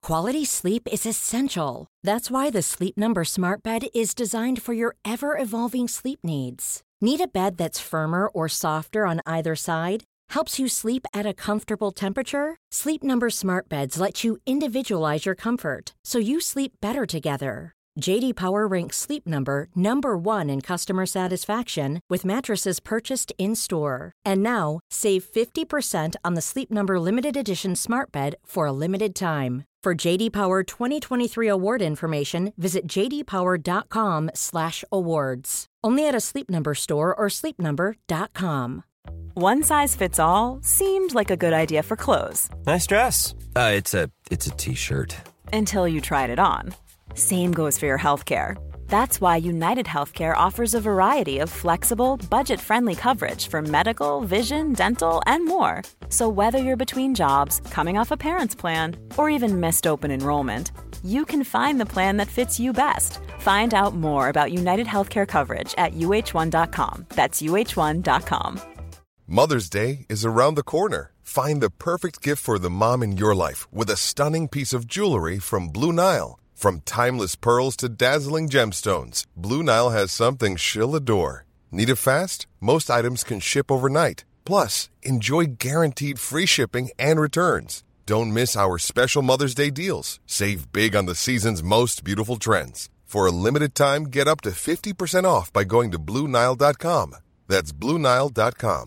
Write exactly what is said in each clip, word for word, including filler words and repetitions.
Quality sleep is essential. That's why the Sleep Number Smart Bed is designed for your ever-evolving sleep needs. Need a bed that's firmer or softer on either side? Helps you sleep at a comfortable temperature? Sleep Number Smart Beds let you individualize your comfort, so you sleep better together. J D Power ranks Sleep Number number one in customer satisfaction with mattresses purchased in-store. And now, save fifty percent on the Sleep Number Limited Edition Smart Bed for a limited time. For J D Power twenty twenty-three award information, visit j d power dot com slash awards. Only at a Sleep Number store or sleep number dot com. One size fits all seemed like a good idea for clothes. Nice dress. Uh, it's a it's a t-shirt. Until you tried it on. Same goes for your healthcare. That's why United Healthcare offers a variety of flexible, budget-friendly coverage for medical, vision, dental, and more. So whether you're between jobs, coming off a parent's plan, or even missed open enrollment, you can find the plan that fits you best. Find out more about United Healthcare coverage at u h one dot com. That's u h one dot com. Mother's Day is around the corner. Find the perfect gift for the mom in your life with a stunning piece of jewelry from Blue Nile. From timeless pearls to dazzling gemstones, Blue Nile has something she'll adore. Need it fast? Most items can ship overnight. Plus, enjoy guaranteed free shipping and returns. Don't miss our special Mother's Day deals. Save big on the season's most beautiful trends. For a limited time, get up to fifty percent off by going to blue nile dot com. That's blue nile dot com.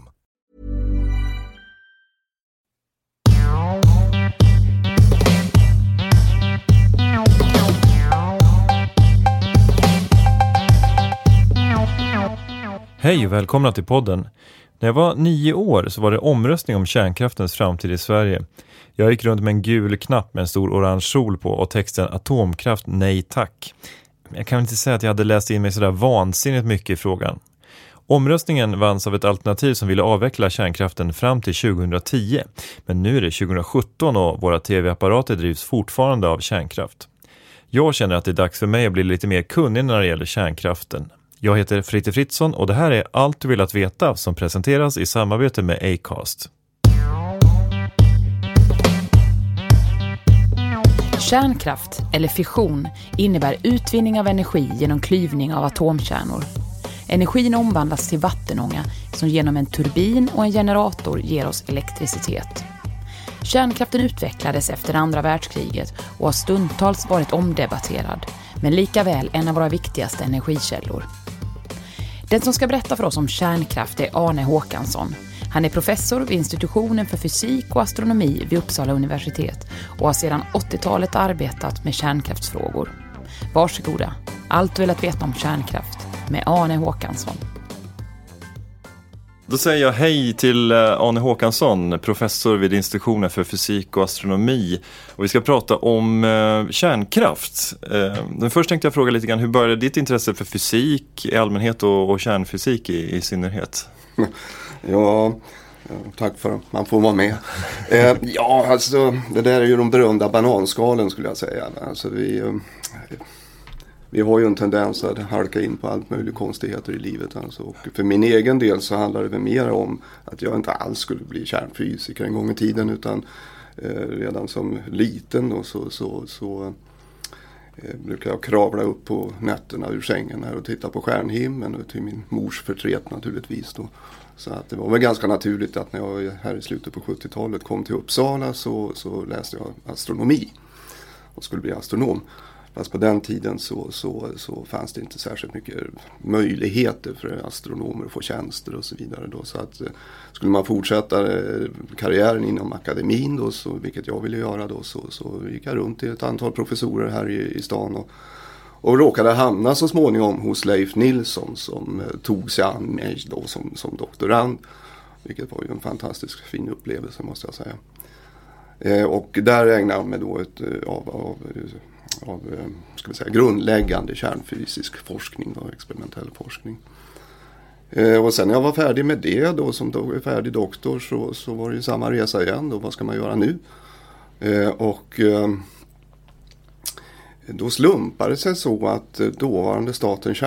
Hej och välkomna till podden. När jag var nio år så var det omröstning om kärnkraftens framtid i Sverige. Jag gick runt med en gul knapp med en stor orange sol på och texten atomkraft nej tack. Jag kan inte säga att jag hade läst in mig sådär vansinnigt mycket i frågan. Omröstningen vanns av ett alternativ som ville avveckla kärnkraften fram till tjugohundratio. Men nu är det tjugosjutton och våra tv-apparater drivs fortfarande av kärnkraft. Jag känner att det är dags för mig att bli lite mer kunnig när det gäller kärnkraften. Jag heter Fritte Fritzson och det här är Allt du vill att veta som presenteras i samarbete med Acast. Kärnkraft, eller fission, innebär utvinning av energi genom klyvning av atomkärnor. Energin omvandlas till vattenånga som genom en turbin och en generator ger oss elektricitet. Kärnkraften utvecklades efter andra världskriget och har stundtals varit omdebatterad, men likaväl en av våra viktigaste energikällor. Den som ska berätta för oss om kärnkraft är Arne Håkansson. Han är professor vid institutionen för fysik och astronomi vid Uppsala universitet och har sedan åttiotalet arbetat med kärnkraftsfrågor. Varsågoda, allt du vill att veta om kärnkraft med Arne Håkansson. Då säger jag hej till Arne Håkansson, professor vid institutionen för fysik och astronomi. Och vi ska prata om eh, kärnkraft. Eh, men först tänkte jag fråga lite grann, hur började ditt intresse för fysik i allmänhet och, och kärnfysik i, i synnerhet? Ja, tack för att man får vara med. Eh, ja, alltså det där är ju de berömda bananskalen skulle jag säga. Alltså vi... Eh, Vi har ju en tendens att halka in på allt möjligt konstigheter i livet. Alltså. Och för min egen del så handlar det väl mer om att jag inte alls skulle bli kärnfysiker en gång i tiden. Utan eh, redan som liten och så, så, så eh, brukar jag kravla upp på nätterna ur sängen här och titta på stjärnhimlen. Och till min mors förtret naturligtvis då. Så att det var väl ganska naturligt att när jag här i slutet på sjuttiotalet kom till Uppsala så, så läste jag astronomi och skulle bli astronom. Fast på den tiden så, så, så fanns det inte särskilt mycket möjligheter för astronomer att få tjänster och så vidare. Då. Så att, skulle man fortsätta karriären inom akademin, då, så, vilket jag ville göra, då, så, så gick jag runt till ett antal professorer här i, i stan. Och, och råkade hamna så småningom hos Leif Nilsson som tog sig an mig då som, som doktorand. Vilket var ju en fantastisk fin upplevelse måste jag säga. Eh, och där ägnade jag mig då ett, av... av av ska vi säga, grundläggande kärnfysisk forskning och experimentell forskning. Eh, och sen när jag var färdig med det då, som då är färdig doktor, så, så var det ju samma resa igen då. Vad ska man göra nu? Eh, och eh, då slumpade det sig så att dåvarande Statens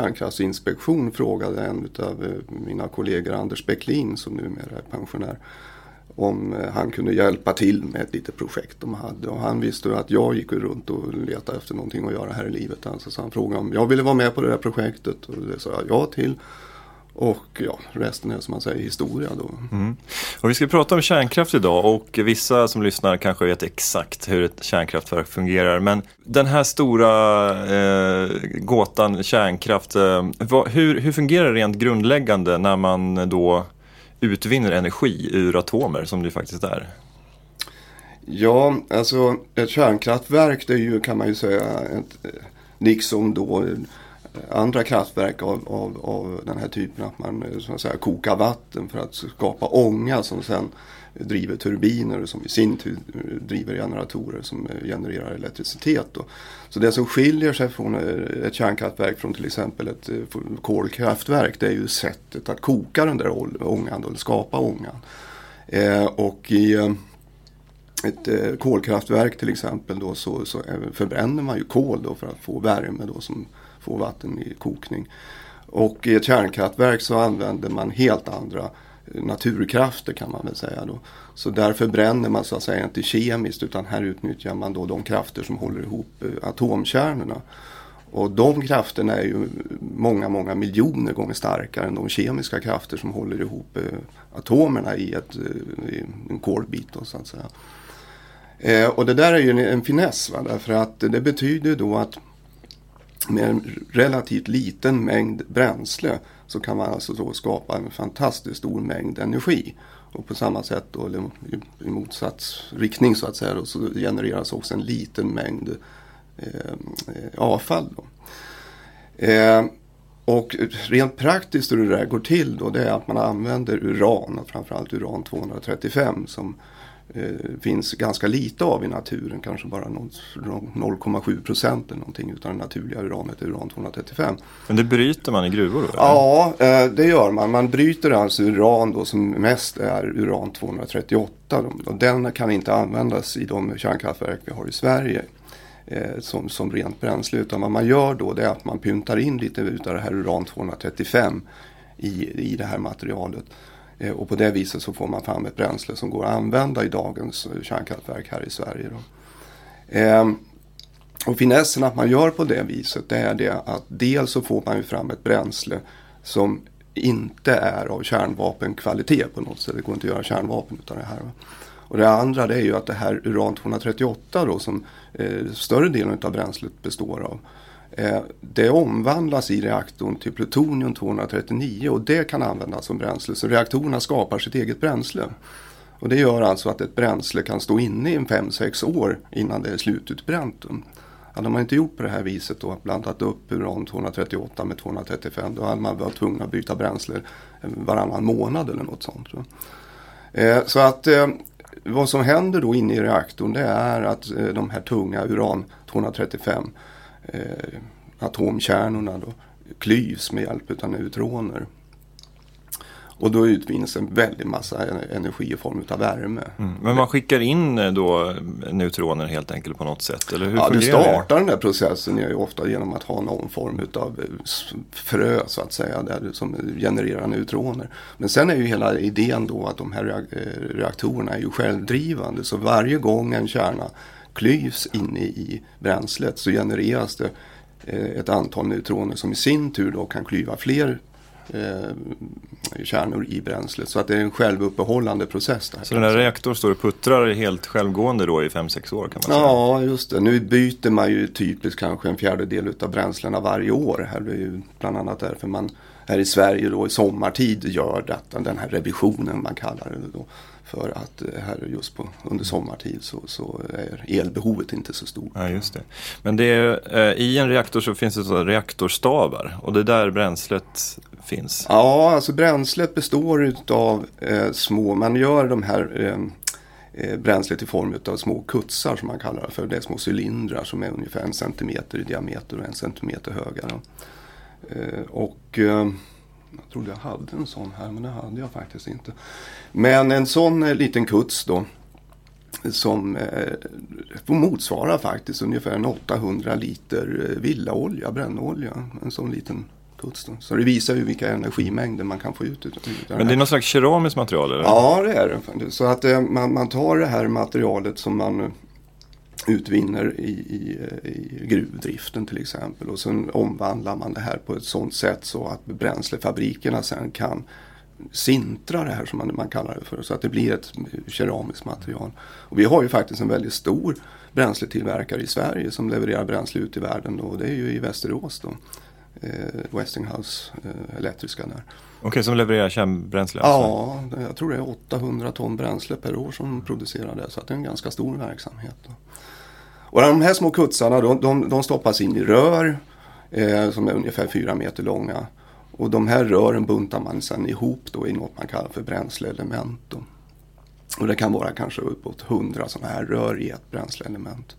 kärnkraftsinspektion frågade en av mina kollegor, Anders Bäcklin, som numera är pensionär, om han kunde hjälpa till med ett litet projekt de hade. Och han visste ju att jag gick runt och letade efter någonting att göra här i livet. Alltså, så han frågade om jag ville vara med på det där projektet och det sa jag ja till. Och ja, resten är som man säger historia då. Mm. Och vi ska prata om kärnkraft idag och vissa som lyssnar kanske vet exakt hur ett kärnkraftverk fungerar. Men den här stora eh, gåtan kärnkraft, eh, vad, hur, hur fungerar det rent grundläggande när man då utvinner energi ur atomer som det faktiskt är? Ja, alltså ett kärnkraftverk det är ju kan man ju säga ett, liksom då andra kraftverk av, av, av den här typen att man så att säga, kokar vatten för att skapa ånga som sen driver turbiner som i sin tur driver generatorer som genererar elektricitet. Då. Så det som skiljer sig från ett kärnkraftverk från till exempel ett kolkraftverk det är ju sättet att koka den där ångan eller skapa ångan. Eh, och i ett eh, kolkraftverk till exempel då så, så förbränner man ju kol då för att få värme då som få vatten i kokning. Och i ett kärnkraftverk så använder man helt andra naturkrafter kan man väl säga då. Så därför bränner man så att säga inte kemiskt utan här utnyttjar man då de krafter som håller ihop atomkärnorna. Och de krafterna är ju många, många miljoner gånger starkare än de kemiska krafter som håller ihop atomerna i, ett, i en kolbit då, så att säga. Eh, och det där är ju en, en finess va? Därför att det betyder då att med en relativt liten mängd bränsle så kan man alltså då skapa en fantastiskt stor mängd energi. Och på samma sätt då, eller i motsats riktning så att säga, då, så genereras också en liten mängd eh, avfall. Då. Eh, och rent praktiskt hur det där går till då, det är att man använder uran, framförallt uran tvåhundratrettiofem som Eh, finns ganska lite av i naturen, kanske bara noll komma sju procent eller någonting utan det naturliga uranet är uran tvåhundratrettiofem. Men det bryter man i gruvor då? Eller? Ja, eh, det gör man. Man bryter alltså uran då som mest är uran tvåhundratrettioåtta och den kan inte användas i de kärnkraftverk vi har i Sverige eh, som, som rent bränsle utan vad man gör då det är att man pyntar in lite utav det här uran tvåhundratrettiofem i, i det här materialet. Och på det viset så får man fram ett bränsle som går att använda i dagens kärnkraftverk här i Sverige. Då. Ehm, och finessen att man gör på det viset det är det att dels så får man ju fram ett bränsle som inte är av kärnvapenkvalitet på något sätt. Det går inte att göra kärnvapen utan det här. Va? Och det andra det är ju att det här uran tvåhundratrettioåtta då, som eh, större delen av bränslet består av. Det omvandlas i reaktorn till plutonium tvåhundratrettionio och det kan användas som bränsle. Så reaktorerna skapar sitt eget bränsle. Och det gör alltså att ett bränsle kan stå inne i en fem sex år innan det är slututbränt. Hade man inte gjort på det här viset och blandat upp uran tvåhundratrettioåtta med tvåhundratrettiofem då hade man varit tvungen att byta bränsle varannan månad eller något sånt. Så att vad som händer då inne i reaktorn det är att de här tunga uran tvåhundratrettiofem Eh, atomkärnorna då, klyvs med hjälp av neutroner. Och då utvinns en väldig massa energi i form av värme. Mm. Men man skickar in då neutroner helt enkelt på något sätt? Eller hur ja, du startar det? Den där processen är ju ofta genom att ha någon form av frö så att säga, där som genererar neutroner. Men sen är ju hela idén då att de här reaktorerna är ju självdrivande. Så varje gång en kärna klyvs inne i bränslet så genereras det eh, ett antal neutroner som i sin tur då kan klyva fler eh, kärnor i bränslet. Så att det är en självuppehållande process. Där så den här reaktorn står och puttrar helt självgående då i fem sex år kan man säga? Ja, just det. Nu byter man ju typiskt kanske en fjärdedel av bränslena varje år. Här är ju bland annat därför man här i Sverige då i sommartid gör detta, den här revisionen man kallar det då. För att här just på, under sommartid så, så är elbehovet inte så stort. Ja, just det. Men det är, eh, i en reaktor så finns det så reaktorstavar och det är där bränslet finns. Ja, alltså bränslet består av eh, små, man gör de här eh, bränslet i form av små kutsar som man kallar det för. Det är små cylindrar som är ungefär en centimeter i diameter och en centimeter höga. Då. Eh, och... Eh, Jag trodde jag hade en sån här, men det hade jag faktiskt inte. Men en sån eh, liten kuts då, som eh, motsvarar faktiskt ungefär åttahundra liter villaolja, brännolja. En sån liten smoltgods då. Så det visar ju vilka energimängder man kan få ut. ut, ut Men det är någon slags keramiskt material eller? Ja, det är det. Så att eh, man, man tar det här materialet som man utvinner i, i, i gruvdriften till exempel och sen omvandlar man det här på ett sådant sätt så att bränslefabrikerna sen kan sintra det här som man, man kallar det för så att det blir ett keramiskt material. Och vi har ju faktiskt en väldigt stor bränsletillverkare i Sverige som levererar bränsle ut i världen och det är ju i Västerås då. Eh, Westinghouse eh, elektriska där. Okej, okay, som levererar kärnbränsle? Alltså. Ja, jag tror det är åttahundra ton bränsle per år som producerar det så att det är en ganska stor verksamhet då. Och de här små kutsarna de, de, de stoppas in i rör eh, som är ungefär fyra meter långa. Och de här rören buntar man sedan ihop då i något man kallar för bränsleelement. Då. Och det kan vara kanske uppåt hundra sådana här rör i ett bränsleelement.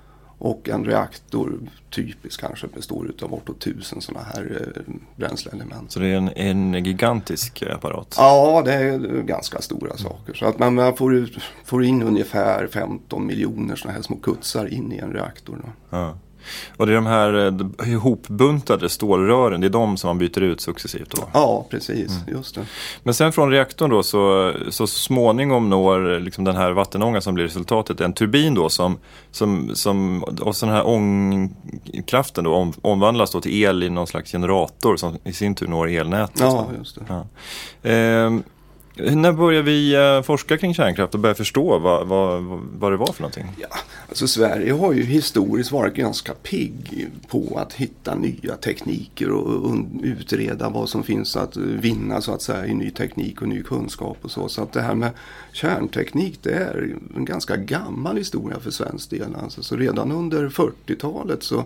Och en reaktor typiskt kanske består av bortåt tusen sådana här eh, bränsleelement. Så det är en, en gigantisk apparat? Ja, det är ganska stora saker. Så att man, man får, ut, får in ungefär femton miljoner sådana här små kutsar in i en reaktor. Då. Ja. Och det är de här ihopbuntade stålrören, det är de som man byter ut successivt då? Ja, precis. Mm. Just det. Men sen från reaktorn då så, så småningom når liksom den här vattenångan som blir resultatet en turbin då som, som, som och så den här ångkraften då om, omvandlas då till el i någon slags generator som i sin tur når elnätet. Ja, just det. Ja. Ehm, när började vi uh, forska kring kärnkraft och börja förstå vad, vad, vad det var för någonting? Ja, alltså Sverige har ju historiskt varit ganska pigg på att hitta nya tekniker och, och utreda vad som finns att vinna så att säga i ny teknik och ny kunskap och så. Så att det här med kärnteknik det är en ganska gammal historia för svensk del. Alltså, så redan under fyrtiotalet så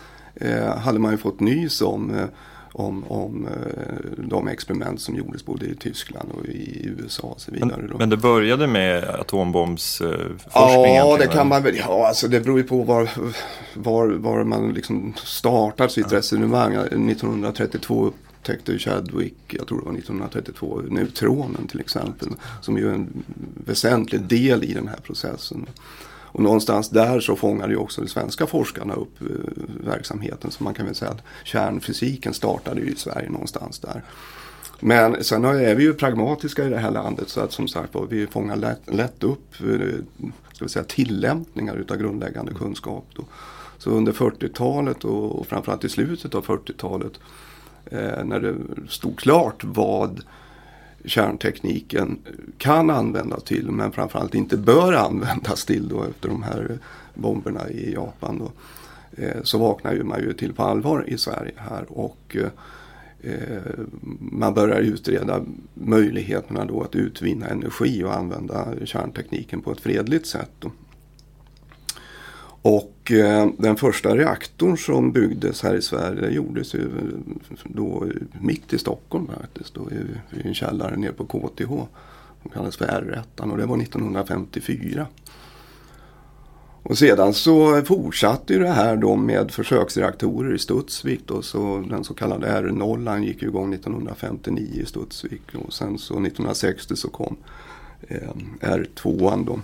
eh, hade man ju fått nys om eh, Om, om de experiment som gjordes både i Tyskland och i U S A och så vidare. Men, men det började med atombombsforskning? Ja, det kan man väl. Ja, alltså det beror ju på var, var, var man liksom startar sitt ja. resonemang. nittonhundratrettiotvå upptäckte Chadwick, jag tror det var nittonhundratrettiotvå, neutronen till exempel, som ju är en väsentlig del i den här processen. Och någonstans där så fångade ju också de svenska forskarna upp eh, verksamheten. Så man kan väl säga att kärnfysiken startade ju i Sverige någonstans där. Men sen är vi ju pragmatiska i det här landet så att som sagt vi fångar lätt, lätt upp eh, ska vi säga, tillämpningar utav grundläggande kunskap. Då. Så under fyrtiotalet och, och framförallt i slutet av fyrtiotalet eh, när det stod klart vad kärntekniken kan användas till men framförallt inte bör användas till då efter de här bomberna i Japan då, eh, så vaknar ju man ju till på allvar i Sverige här och eh, man börjar utreda möjligheterna då att utvinna energi och använda kärntekniken på ett fredligt sätt då. Och eh, den första reaktorn som byggdes här i Sverige gjordes ju då mitt i Stockholm faktiskt, då i, i en källare nere på K T H som kallas för R ett och det var nittonhundrafemtiofyra. Och sedan så fortsatte ju det här då med försöksreaktorer i Studsvik då, så den så kallade R noll gick ju igång nittonhundrafemtionio i Studsvik och sen så nittonhundrasextio så kom eh, R två då.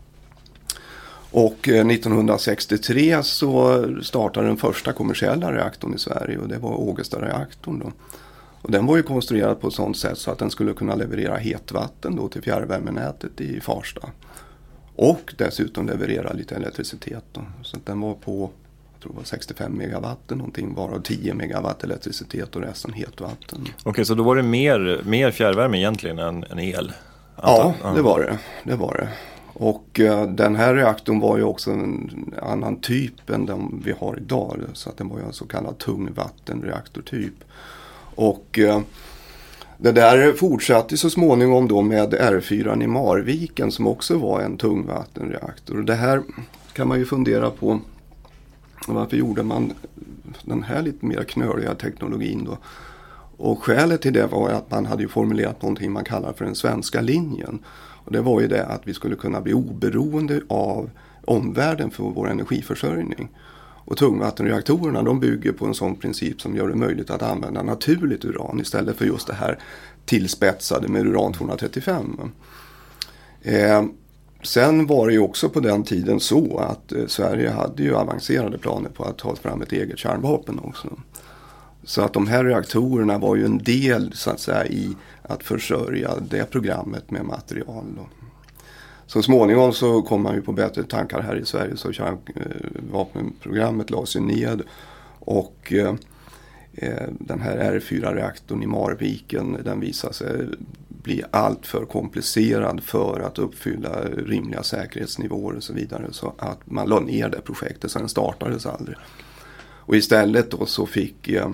Och nittonhundrasextiotre så startade den första kommersiella reaktorn i Sverige och det var Ågesta-reaktorn då. Och den var ju konstruerad på ett sådant sätt så att den skulle kunna leverera hetvatten då till fjärrvärmenätet i Farsta. Och dessutom leverera lite elektricitet då. Så att den var på, jag tror det var sextiofem megawatt någonting, varav tio megawatt elektricitet och resten hetvatten. Okej, okay, så då var det mer, mer fjärrvärme egentligen än, än el? Ja, det var det. Det var det. Och uh, den här reaktorn var ju också en annan typ än den vi har idag. Så att den var ju en så kallad tungvattenreaktortyp. Och uh, det där fortsatte så småningom då med R fyra i Marviken som också var en tungvattenreaktor. Och det här kan man ju fundera på. Varför gjorde man den här lite mer knöliga teknologin då? Och skälet till det var att man hade ju formulerat någonting man kallar för den svenska linjen. Och det var ju det att vi skulle kunna bli oberoende av omvärlden för vår energiförsörjning. Och tungvattenreaktorerna de bygger på en sån princip som gör det möjligt att använda naturligt uran istället för just det här tillspetsade med uran tvåhundratrettiofem. Eh, sen var det ju också på den tiden så att eh, Sverige hade ju avancerade planer på att ta fram ett eget kärnvapen också. Så att de här reaktorerna var ju en del så att säga i att försörja det programmet med material då. Så småningom så kom man ju på bättre tankar här i Sverige, så kärnvapenprogrammet lades ju ned och eh, den här R fyra-reaktorn i Marviken, den visade sig bli allt för komplicerad för att uppfylla rimliga säkerhetsnivåer och så vidare, så att man la ner det projektet, så den startades aldrig. Och istället då så fick eh,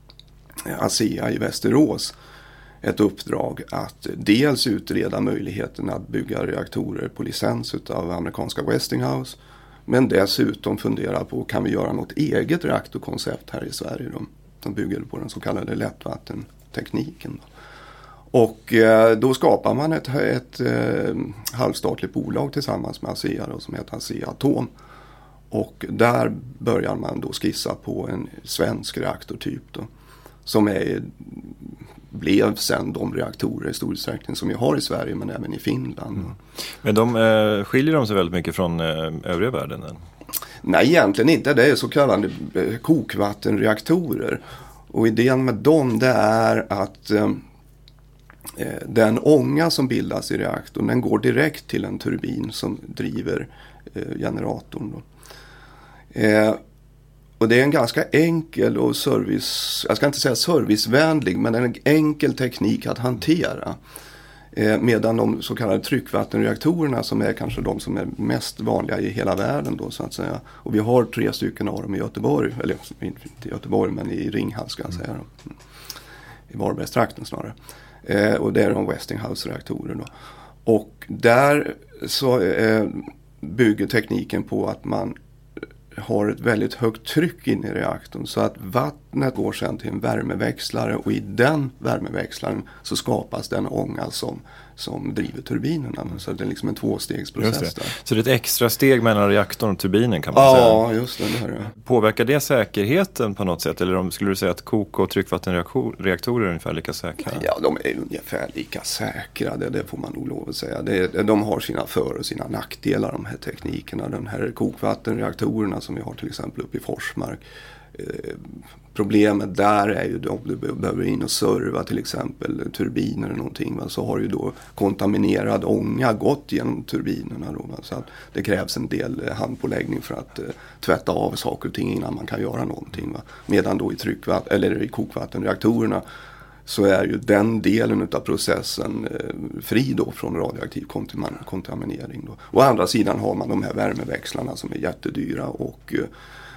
ASEA i Västerås ett uppdrag att dels utreda möjligheten att bygga reaktorer på licens av amerikanska Westinghouse, men dessutom fundera på, kan vi göra något eget reaktorkoncept här i Sverige då, som bygger på den så kallade lättvattentekniken då. Och eh, då skapar man ett, ett eh, halvstatligt bolag tillsammans med ASEA då, som heter Asea-Atom. Och där börjar man då skissa på en svensk reaktortyp då, som är, blev sen de reaktorer i stor utsträckning som vi har i Sverige, men även i Finland. Mm. Men de eh, skiljer de sig väldigt mycket från eh, övriga världen? Än? Nej, egentligen inte. Det är så kallade eh, kokvattenreaktorer. Och idén med dem, det är att eh, den ånga som bildas i reaktorn, den går direkt till en turbin som driver eh, generatorn då. Eh, och det är en ganska enkel och service, jag ska inte säga servicevänlig, men en enkel teknik att hantera. Eh, medan de så kallade tryckvattenreaktorerna, som är kanske de som är mest vanliga i hela världen då, så att säga. Och vi har tre stycken av dem i Göteborg, eller inte i Göteborg men i Ringhals ska jag säga då. I Varbergstrakten snarare. Eh, och det är de Westinghouse-reaktorer då. Och där så eh, bygger tekniken på att man har ett väldigt högt tryck in i reaktorn, så att vattnet går sedan till en värmeväxlare, och i den värmeväxlaren så skapas den ånga som, som driver turbinerna. Så det är liksom en tvåstegsprocess där. Så det är ett extra steg mellan reaktorn och turbinen, kan man ja, säga? Ja, just det. det är. Påverkar det säkerheten på något sätt? Eller om, skulle du säga att kok- och tryckvattenreaktorer är ungefär lika säkra? Ja, de är ungefär lika säkra, det, det får man nog lov att säga. Det, de har sina för- och sina nackdelar, de här teknikerna. De här kokvattenreaktorerna som vi har till exempel uppe i Forsmark. Eh, problemet där är ju om du behöver in och serva till exempel turbiner eller någonting, va? Så har ju då kontaminerad ånga gått genom turbinerna då, va? Så att det krävs en del handpåläggning för att eh, tvätta av saker och ting innan man kan göra någonting, va? Medan då i tryckvatten eller i kokvattenreaktorerna så är ju den delen av processen eh, fri då från radioaktiv kontam- kontaminering då. Å andra sidan har man de här värmeväxlarna som är jättedyra och eh,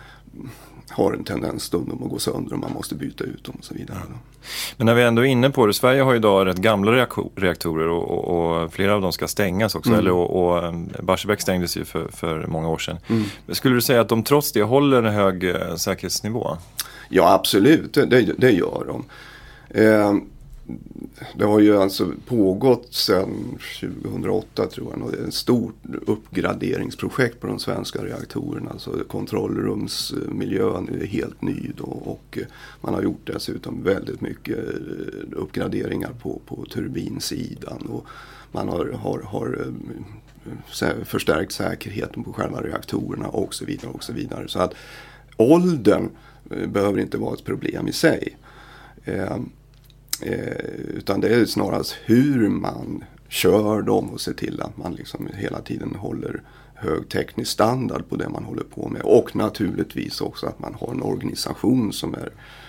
har en tendens stundom att gå sönder och man måste byta ut dem och så vidare. Ja. Men när vi ändå är inne på det, Sverige har ju idag rätt gamla reaktor- reaktorer och, och, och flera av dem ska stängas också. Mm. Eller, och, och Barsebäck stängdes ju för, för många år sedan. Mm. Skulle du säga att de trots det håller en hög eh, säkerhetsnivå? Ja, absolut. Det, det, det gör de. Eh, det har ju alltså pågått sedan tjugohundraåtta tror jag, ett stort uppgraderingsprojekt på de svenska reaktorerna. Alltså kontrollrumsmiljön är helt ny då, och man har gjort dessutom väldigt mycket uppgraderingar på, på turbinsidan, och man har, har, har förstärkt säkerheten på själva reaktorerna och så vidare och så vidare. Så att åldern behöver inte vara ett problem i sig. Eh, Eh, utan det är snarast hur man kör dem och ser till att man liksom hela tiden håller hög teknisk standard på det man håller på med, och naturligtvis också att man har en organisation som är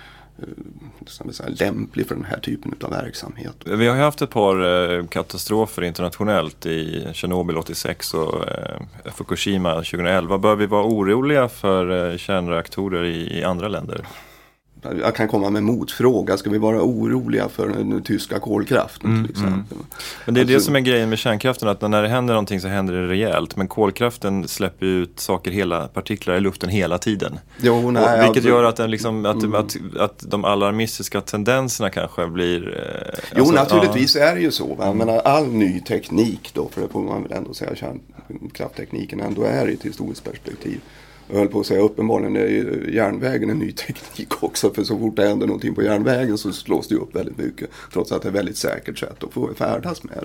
eh, säga, lämplig för den här typen av verksamhet. Vi har ju haft ett par eh, katastrofer internationellt i Tjernobyl åttiosex och eh, Fukushima tjugoelva. Bör vi vara oroliga för eh, kärnreaktorer i, i andra länder? Jag kan komma med motfråga. Ska vi vara oroliga för den tyska kolkraften mm, till exempel? Mm. Men det är alltså, det som är grejen med kärnkraften, att när det händer någonting så händer det rejält. Men kolkraften släpper ut saker, hela partiklar i luften hela tiden. Jo, nej, och, vilket alltså, gör att, den liksom, att, mm. att, att de alarmistiska tendenserna kanske blir... Eh, jo, alltså, naturligtvis ja. är det ju så. Va? Jag menar, all ny teknik då, för det får man väl ändå säga, kärnkrafttekniken ändå är i ett historiskt perspektiv. Jag höll på att säga, uppenbarligen är ju järnvägen en ny teknik också, för så fort det händer någonting på järnvägen så slås det upp väldigt mycket, trots att det är ett väldigt säkert sätt att få färdas med.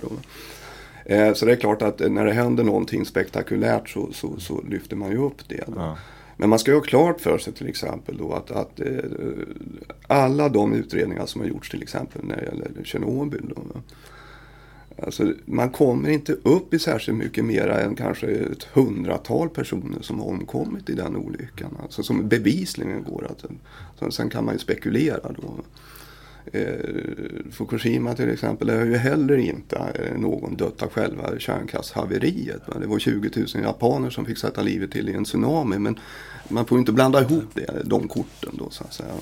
Eh, så det är klart att när det händer någonting spektakulärt så, så, så lyfter man ju upp det. Ja. Men man ska ju ha klart för sig till exempel då att, att eh, alla de utredningar som har gjorts till exempel när det gäller Tjernobyl då, alltså man kommer inte upp i särskilt mycket mera än kanske ett hundratal personer som har omkommit i den olyckan. Alltså som bevisligen går att, så sen kan man ju spekulera då. Eh, Fukushima till exempel är ju heller inte någon dött av själva kärnkraftshaveriet. Det var tjugo tusen japaner som fick sätta livet till i en tsunami, men man får inte blanda ihop det, de korten då så att säga.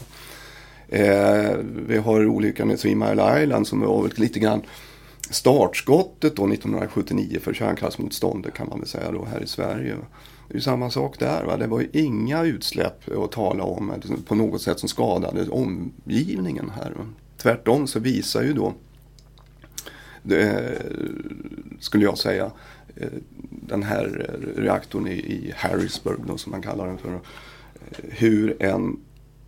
Eh, vi har olyckan med Three Mile Island som var väl lite grann startskottet då nittonhundrasjuttionio för kärnkraftsmotståndet kan man väl säga då här i Sverige. Det är ju samma sak där. Va? Det var ju inga utsläpp att tala om på något sätt som skadade omgivningen här. Va? Tvärtom så visar ju då, det, skulle jag säga, den här reaktorn i, i Harrisburg då, som man kallar den för, hur en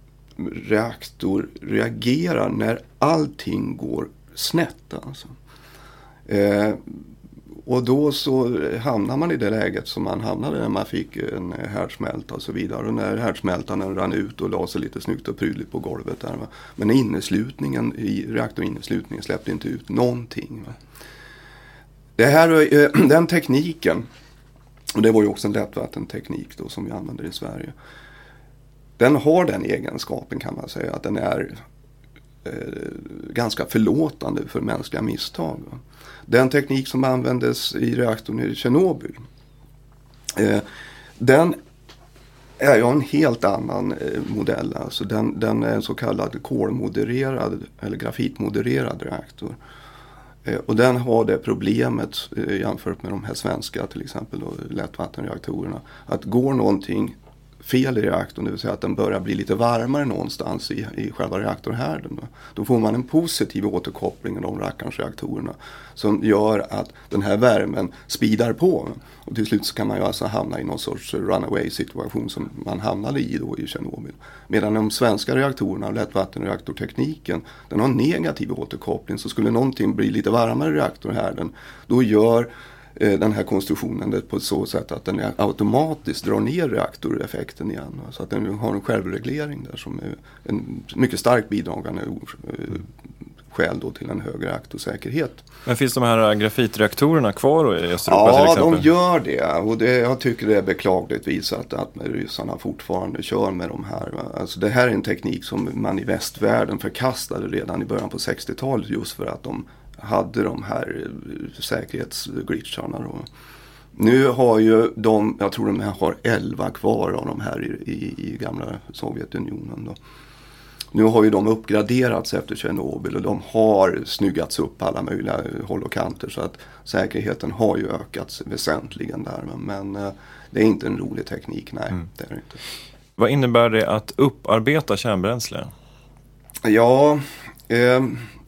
reaktor reagerar när allting går snett alltså. Eh, och då så hamnar man i det läget som man hamnade när man fick en härdsmälta och så vidare. Och när härdsmältan rann ut och la sig lite snyggt och prydligt på golvet där. Va? Men inneslutningen i reaktorinneslutningen släppte inte ut någonting. Va? Det här, eh, den tekniken, och det var ju också en lättvattenteknik då som vi använder i Sverige. Den har den egenskapen kan man säga att den är eh, ganska förlåtande för mänskliga misstag. Va? Den teknik som användes i reaktorn i Tjernobyl, eh, den är ju en helt annan eh, modell. Alltså den, den är en så kallad kolmodererad eller grafitmodererad reaktor. Eh, och den har det problemet eh, jämfört med de här svenska till exempel då, lättvattenreaktorerna. Att går någonting fel i reaktorn, det vill säga att den börjar bli lite varmare någonstans i, i själva reaktorhärden. Då. då får man en positiv återkoppling av de rackarns reaktorerna som gör att den här värmen speedar på. Och till slut så kan man ju alltså hamna i någon sorts runaway situation som man hamnade i då i Tjernobyl. Medan de svenska reaktorerna och lättvattenreaktortekniken, den har negativ återkoppling, så skulle någonting bli lite varmare i reaktorhärden, då gör den här konstruktionen på så sätt att den automatiskt drar ner reaktoreffekten igen. Så att den har en självreglering där som är en mycket starkt bidragande skäl då till en hög reaktorsäkerhet. Men finns de här grafitreaktorerna kvar i Östeuropa ja, till exempel? Ja, de gör det. Och det, jag tycker det är beklagligtvis att, att ryssarna fortfarande kör med de här. Alltså det här är en teknik som man i västvärlden förkastade redan i början på sextiotalet just för att de hade de här säkerhetsglitcharna då. Nu har ju de, jag tror de har elva kvar av de här i, i, i gamla Sovjetunionen då. Nu har ju de uppgraderats efter Tjernobyl och de har snyggats upp på alla möjliga håll och kanter så att säkerheten har ju ökat väsentligen där. Men det är inte en rolig teknik, nej. Mm. Det är det inte. Vad innebär det att upparbeta kärnbränsle? Ja, eh,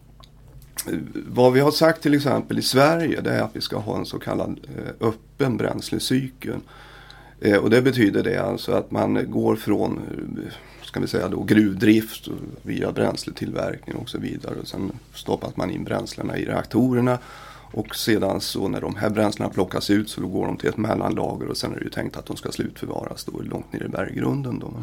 vad vi har sagt till exempel i Sverige, det är att vi ska ha en så kallad eh, öppen bränslecykel. Eh, och det betyder det alltså att man går från, ska vi säga då, gruvdrift via bränsletillverkning och så vidare. Och sen stoppas man in bränslena i reaktorerna. Och sedan så när de här bränslena plockas ut så då går de till ett mellanlager och sen är det ju tänkt att de ska slutförvaras då långt ner i berggrunden då.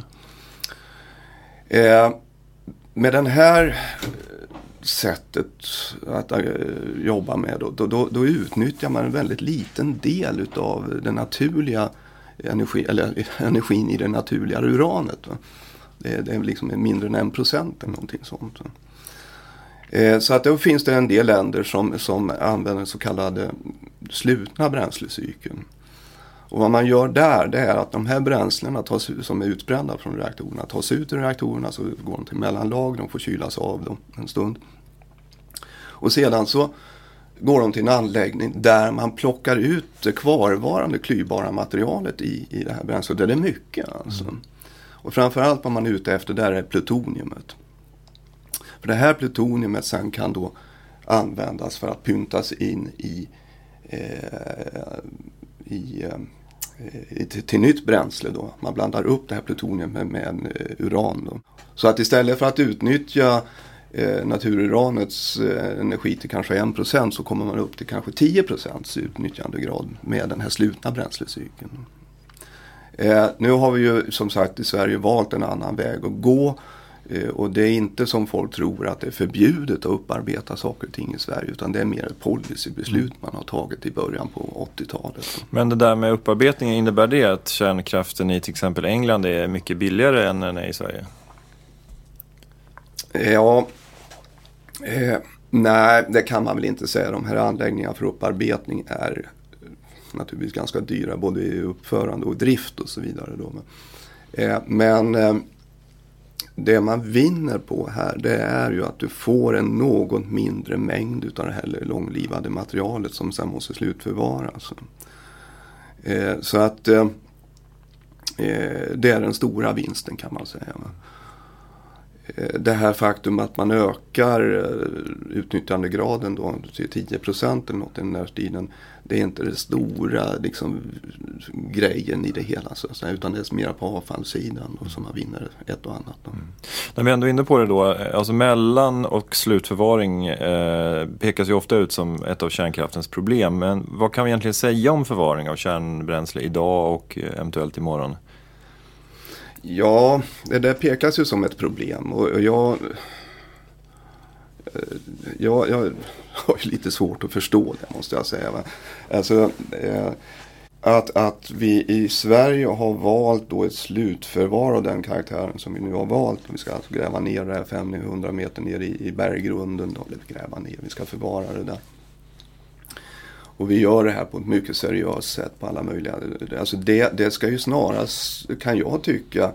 Eh, med den här sättet att äh, jobba med då, då, då, då utnyttjar man en väldigt liten del av den naturliga energi, eller energin i det naturliga uranet. Va? Det, det är liksom mindre än en procent eller någonting sånt. Va? Eh, så att då finns det en del länder som, som använder så kallade slutna bränslecykeln. Och vad man gör där, det är att de här bränslena tas, som är utbrända från reaktorerna tas ut ur reaktorerna, så går de till mellanlag, de får kylas av dem en stund. Och sedan så går de till en anläggning där man plockar ut det kvarvarande klyvbara materialet i, i det här bränslet. Det är mycket alltså. Mm. Och framförallt vad man är ute efter där är plutoniumet. För det här plutoniumet sen kan då användas för att pyntas in i, eh, i eh, till, till nytt bränsle då. Man blandar upp det här plutoniumet med, med eh, uran då. Så att istället för att utnyttja eh, natururanets eh, energi till kanske en procent så kommer man upp till kanske tio procent utnyttjandegrad med den här slutna bränslecykeln. Eh, nu har vi ju som sagt i Sverige valt en annan väg att gå. Eh, och det är inte som folk tror att det är förbjudet att upparbeta saker och ting i Sverige. Utan det är mer ett policybeslut man har tagit i början på åttiotalet. Men det där med upparbetningen, innebär det att kärnkraften i till exempel England är mycket billigare än den är i Sverige? Ja, eh, nej det kan man väl inte säga. De här anläggningarna för upparbetning är naturligtvis ganska dyra både i uppförande och drift och så vidare. Då. Eh, men eh, det man vinner på här, det är ju att du får en något mindre mängd utav det här långlivade materialet som sen måste slutförvaras. Eh, så att eh, det är den stora vinsten kan man säga. Det här faktum att man ökar utnyttjandegraden då till tio procent eller något i den här stilen, det är inte det stora liksom, grejen i det hela så att säga, utan det är mer på avfallssidan och som man vinner ett och annat. Då. Mm. När vi ändå är inne på det då, alltså mellan- och slutförvaring eh, pekas ju ofta ut som ett av kärnkraftens problem, men vad kan vi egentligen säga om förvaring av kärnbränsle idag och eventuellt imorgon? Ja, det där pekas ju som ett problem och jag, jag, jag har ju lite svårt att förstå det måste jag säga. Va? Alltså, eh, att, att vi i Sverige har valt då ett slutförvar av den karaktären som vi nu har valt. Vi ska alltså gräva ner det här femhundra meter ner i, i berggrunden då, eller gräva ner, vi ska förvara det där. Och vi gör det här på ett mycket seriöst sätt på alla möjliga. Alltså det, det ska ju snarast, kan jag tycka,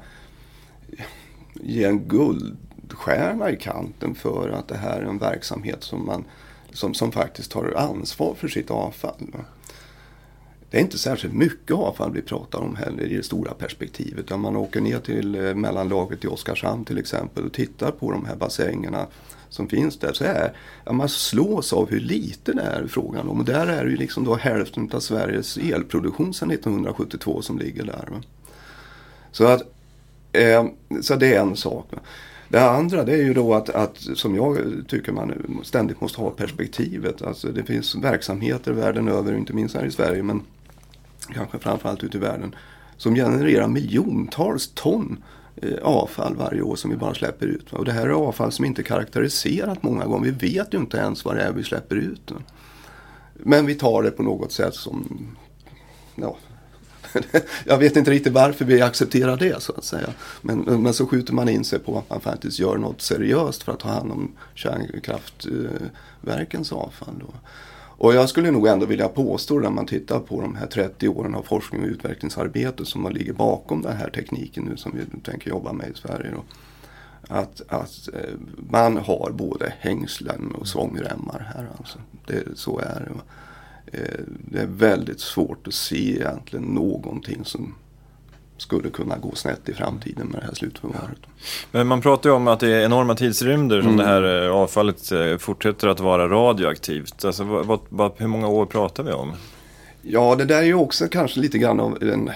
ge en guldstjärna i kanten för att det här är en verksamhet som, man, som, som faktiskt tar ansvar för sitt avfall. Det är inte särskilt mycket avfall vi pratar om heller i det stora perspektivet. Om man åker ner till mellanlagret i Oskarshamn till exempel och tittar på de här bassängerna som finns där, så är ja, man slås av hur lite det är frågan om. Och där är det ju liksom då hälften av Sveriges elproduktion sedan nittonhundrasjuttiotvå som ligger där. Va? Så, att, eh, så det är en sak. Va? Det andra det är ju då att, att som jag tycker man ständigt måste ha perspektivet. Alltså det finns verksamheter världen över, inte minst här i Sverige men kanske framförallt ute i världen, som genererar miljontals ton avfall varje år som vi bara släpper ut. Och det här är avfall som inte är karaktäriserat många gånger. Vi vet ju inte ens vad det är vi släpper ut. Men vi tar det på något sätt som... Ja, jag vet inte riktigt varför vi accepterar det så att säga. Men, men så skjuter man in sig på att man faktiskt gör något seriöst för att ta hand om kärnkraftverkens avfall då. Och jag skulle nog ändå vilja påstå när man tittar på de här trettio åren av forskning och utvecklingsarbete som ligger bakom den här tekniken nu som vi tänker jobba med i Sverige då, att, att eh, man har både hängslen och svångremmar här alltså. Det, så är det. Eh, det är väldigt svårt att se egentligen någonting som skulle kunna gå snett i framtiden med det här slutförvaret. Men man pratar ju om att det är enorma tidsrymder som mm. det här avfallet fortsätter att vara radioaktivt. Alltså, vad, vad, hur många år pratar vi om? Ja, det där är ju också kanske lite grann av en...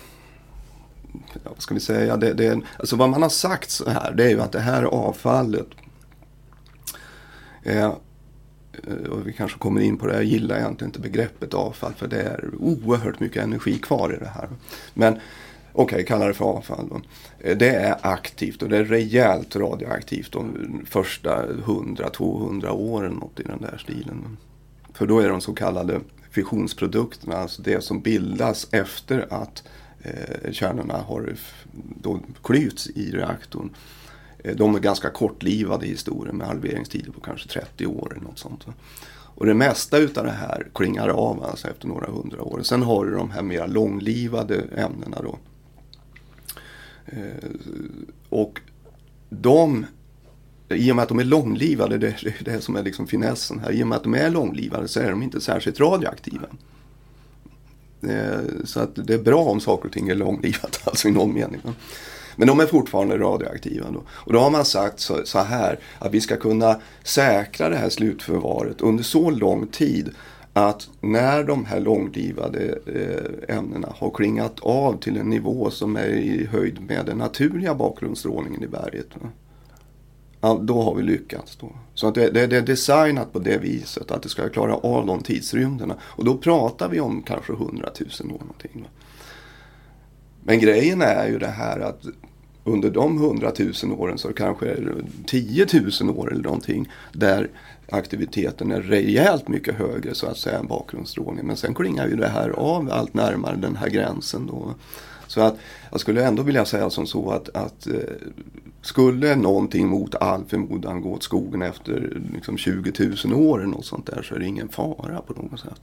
Ja, vad ska vi säga? Det, det är en, alltså vad man har sagt så här, det är ju att det här avfallet... Eh, och vi kanske kommer in på det, jag gillar egentligen inte begreppet avfall för det är oerhört mycket energi kvar i det här. Men okej, okay, kallar det för avfall då. Det är aktivt och det är rejält radioaktivt de första hundra till tvåhundra åren något i den där stilen. För då är de så kallade fissionsprodukterna, alltså det som bildas efter att eh, kärnorna har då klyvts i reaktorn. De är ganska kortlivade i historien med halveringstider på kanske trettio år eller något sånt. Och det mesta utav det här klingar av alltså efter några hundra år. Sen har du de här mer långlivade ämnena då. Eh, och de, i och med att de är långlivade, det är det som är liksom finessen här, i och med att de är långlivade så är de inte särskilt radioaktiva. Eh, så att det är bra om saker och ting är långlivat, alltså i någon mening. Men de är fortfarande radioaktiva då. Och då har man sagt så, så här att vi ska kunna säkra det här slutförvaret under så lång tid att när de här långlivade eh, ämnena har klingat av till en nivå som är i höjd med den naturliga bakgrundsstrålningen i berget. Ja, då har vi lyckats då. Så att det, det, det är designat på det viset att det ska klara av de tidsrymderna. Och då pratar vi om kanske hundratusen år någonting. Men grejen är ju det här att under de hundratusen åren så kanske tiotusen år eller någonting där aktiviteten är rejält mycket högre så att säga än bakgrundsstrålning. Men sen klingar ju det här av allt närmare den här gränsen då. Så att jag skulle ändå vilja säga som så att, att skulle någonting mot all förmodan gå åt skogen efter liksom tjugo tusen år eller något sånt där så är det ingen fara på något sätt.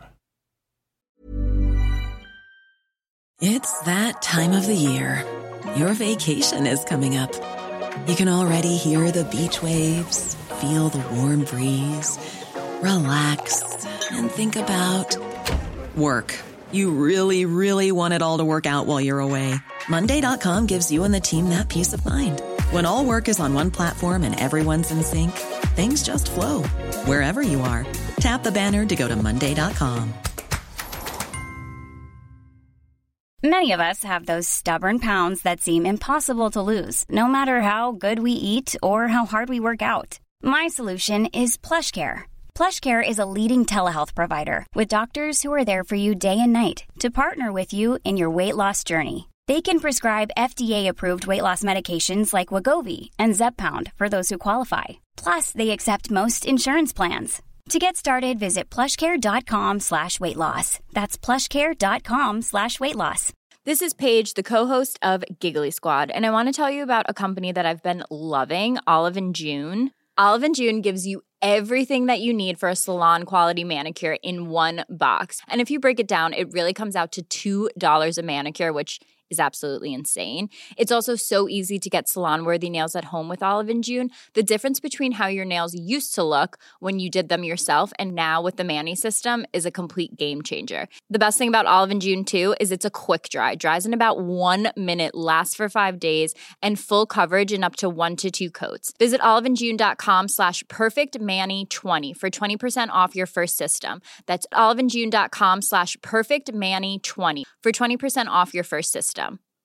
It's that time of the year. Your vacation is coming up. You can already hear the beach waves, feel the warm breeze, relax and think about work. You really, really want it all to work out while you're away. Monday dot com gives you and the team that peace of mind. When all work is on one platform and everyone's in sync, things just flow. Wherever you are, tap the banner to go to Monday dot com. Many of us have those stubborn pounds that seem impossible to lose, no matter how good we eat or how hard we work out. My solution is PlushCare. PlushCare is a leading telehealth provider with doctors who are there for you day and night to partner with you in your weight loss journey. They can prescribe F D A-approved weight loss medications like Wegovy and Zepbound for those who qualify. Plus, they accept most insurance plans. To get started, visit plushcare.com slash weight loss. That's plushcare.com slash weight loss. This is Paige, the co-host of Giggly Squad, and I want to tell you about a company that I've been loving, Olive and June. Olive and June gives you everything that you need for a salon-quality manicure in one box. And if you break it down, it really comes out to two dollars a manicure, which is absolutely insane. It's also so easy to get salon-worthy nails at home with Olive and June. The difference between how your nails used to look when you did them yourself and now with the Mani system is a complete game changer. The best thing about Olive and June, too, is it's a quick dry. Dries in about one minute, lasts for five days, and full coverage in up to one to two coats. Visit oliveandjune.com slash perfectmani20 for twenty percent off your first system. That's oliveandjune.com slash perfectmani20 for twenty percent off your first system.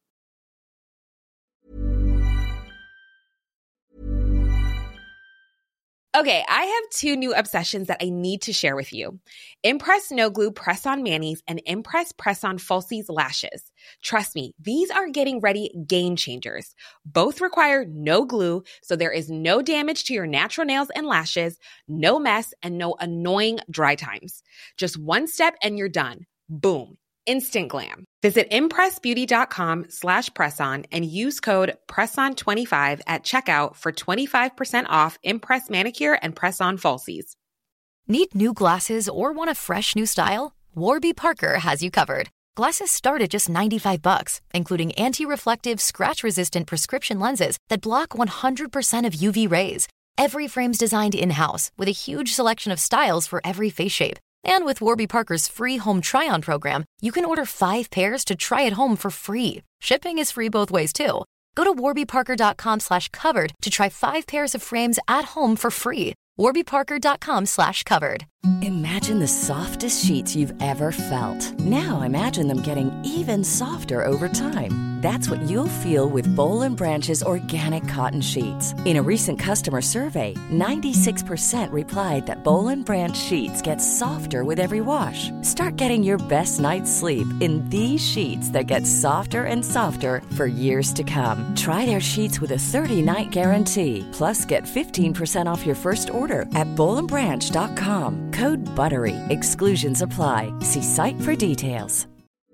Okay, I have two new obsessions that I need to share with you. Impress No Glue Press-On Manis and Impress Press-On Falsies Lashes. Trust me, these are getting ready game changers. Both require no glue, so there is no damage to your natural nails and lashes, no mess, and no annoying dry times. Just one step and you're done. Boom. Instant glam. Visit impressbeauty.com slash presson and use code presson twenty-five at checkout for twenty-five percent off Impress Manicure and Press-On Falsies. Need new glasses or want a fresh new style? Warby Parker has you covered. Glasses start at just ninety-five bucks, including anti-reflective, scratch-resistant prescription lenses that block one hundred percent of U V rays. Every frame's designed in-house with a huge selection of styles for every face shape. And with Warby Parker's free home try-on program, you can order five pairs to try at home for free. Shipping is free both ways, too. Go to warbyparker.com slash covered to try five pairs of frames at home for free. warbyparker.com slash covered. Imagine the softest sheets you've ever felt. Now imagine them getting even softer over time. That's what you'll feel with Boll and Branch's organic cotton sheets. In a recent customer survey, ninety-six percent replied that Boll and Branch sheets get softer with every wash. Start getting your best night's sleep in these sheets that get softer and softer for years to come. Try their sheets with a thirty-night guarantee. Plus, get fifteen percent off your first order at boll and branch dot com. Code BUTTERY. Exclusions apply. See site for details.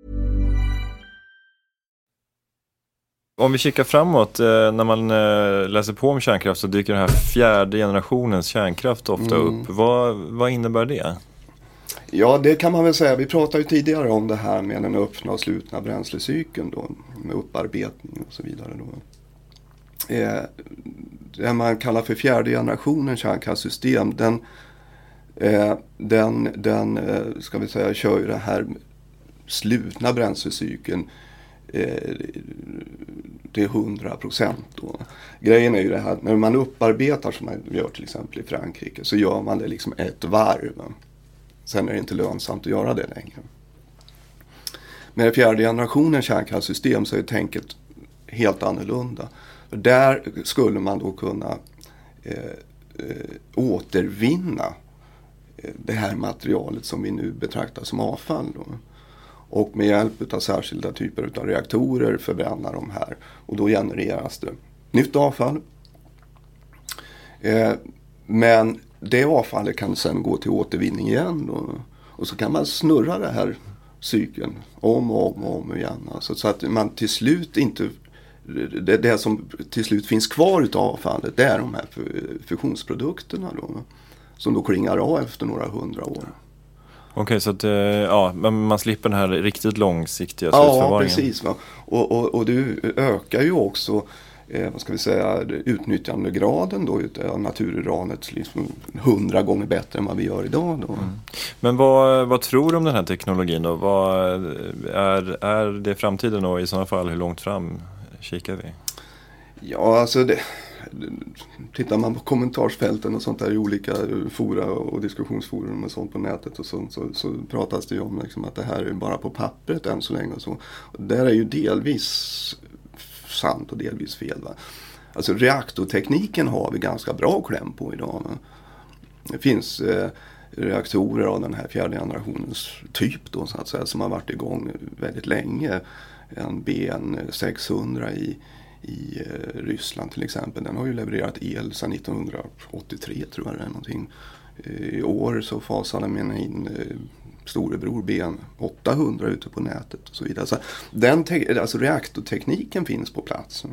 Om vi kikar framåt, eh, när man eh, läser på om kärnkraft så dyker den här fjärde generationens kärnkraft ofta Mm. upp. Vad, vad innebär det? Ja, det kan man väl säga. Vi pratade ju tidigare om det här med den öppna och slutna bränslecykeln då, med upparbetning och så vidare då. Eh, det man kallar för fjärde generationen kärnkraftsystem, den, eh, den, den eh, ska vi säga, kör ju den här slutna bränslecykeln eh, till hundra procent då. Grejen är ju det här, när man upparbetar som man gör till exempel i Frankrike, så gör man det liksom ett varv. Sen är det inte lönsamt att göra det längre. Med den fjärde generationen kärnkraftssystem så är tänket helt annorlunda. För där skulle man då kunna eh, eh, återvinna eh, det här materialet som vi nu betraktar som avfall då. och med hjälp av särskilda typer av reaktorer förbränna de här. Och då genereras det nytt avfall. Eh, men det avfallet kan sedan gå till återvinning igen. Och, och så kan man snurra det här cykeln om och om och om igen. Alltså, så att man till slut inte... Det, det som till slut finns kvar utav avfallet, det är de här fusionsprodukterna då, som då klingar av efter några hundra år. Okej, så att ja, man slipper den här riktigt långsiktiga ja, slutförvaringen. Ja, precis. Va? Och, och, och det ökar ju också eh, vad ska vi säga, utnyttjandegraden då av natururanet liksom hundra gånger bättre än vad vi gör idag då. Mm. Men vad, vad tror du om den här teknologin då? Vad är, är det framtiden och i sådana fall hur långt fram kikar vi? Ja, alltså det, tittar man på kommentarsfälten och sånt där i olika fora och diskussionsforum och sånt på nätet och sånt, så, så pratas det ju om liksom att det här är bara på pappret än så länge och så. Och det är ju delvis sant och delvis fel. Va? Alltså reaktortekniken har vi ganska bra kläm på idag. Va? Det finns eh, reaktorer av den här fjärde generationens typ då, så att säga, som har varit igång väldigt länge. En B N sexhundra i, i eh, Ryssland till exempel. Den har ju levererat el sedan nittonhundraåttiotre tror jag det är någonting. Eh, I år så fasade man in eh, storebror B N åttahundra ute på nätet och så vidare. Så den te- alltså reaktortekniken finns på plats.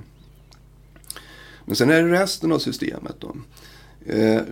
Men sen är det resten av systemet då. Eh,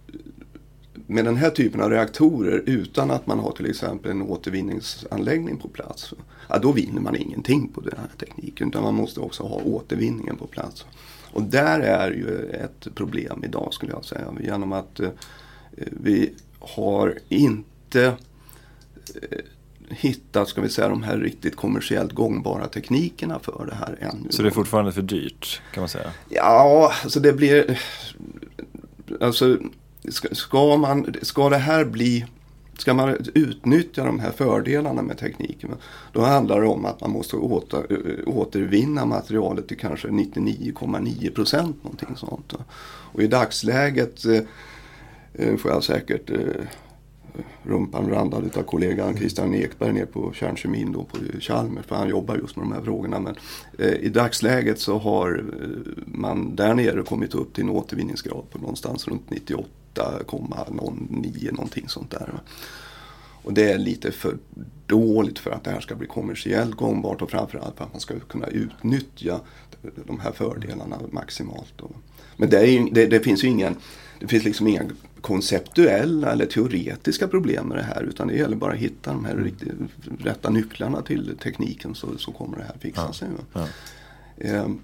med den här typen av reaktorer utan att man har till exempel en återvinningsanläggning på plats, ja, då vinner man ingenting på den här tekniken, utan man måste också ha återvinningen på plats. Och där är ju ett problem idag skulle jag säga, genom att eh, vi har inte eh, hittat, ska vi säga, de här riktigt kommersiellt gångbara teknikerna för det här ännu. Så det är fortfarande för dyrt kan man säga? Ja, alltså det blir... Alltså... Ska, ska, man, ska det här bli, ska man utnyttja de här fördelarna med tekniken, då handlar det om att man måste åter, återvinna materialet till kanske nittionio komma nio procent någonting sånt. Och i dagsläget eh, får jag säkert eh, rumpan randad utav kollegan Christian Ekberg ner på kärnkemin då på Chalmers, för han jobbar just med de här frågorna. Men eh, i dagsläget så har man där nere kommit upp till en återvinningsgrad på någonstans runt nittioåtta komma nio någonting sånt där. Och det är lite för dåligt för att det här ska bli kommersiellt gångbart och framförallt för att man ska kunna utnyttja de här fördelarna maximalt då. Men det, är, det, det finns ju ingen, det finns liksom inga konceptuella eller teoretiska problem med det här, utan det gäller bara att hitta de här riktigt, rätta nycklarna till tekniken, så, så kommer det här fixa ja. sig. Ja. Ehm,